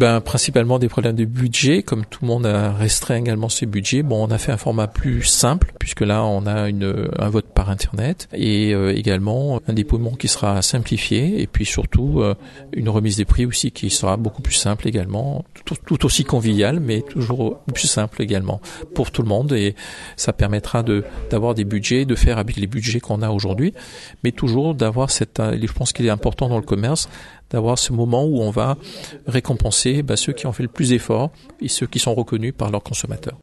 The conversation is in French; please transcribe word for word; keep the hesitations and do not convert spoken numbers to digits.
ben, principalement des problèmes de budget. Comme tout le monde a restreint également ses budgets, bon, on a fait un format plus simple, puisque là, on a une, un vote par Internet, et euh, également un dépouillement qui sera simplifié, et puis surtout euh, une remise des prix aussi qui sera beaucoup plus simple également, tout, tout aussi convivial, mais toujours plus simple également pour tout le monde, et ça permettra de d'avoir des budgets, de faire avec les budgets qu'on a aujourd'hui, mais toujours d'avoir cette, je pense qu'il est important dans le commerce, d'avoir ce moment où on va récompenser bah, ceux qui ont fait le plus d'efforts et ceux qui sont reconnus par leurs consommateurs.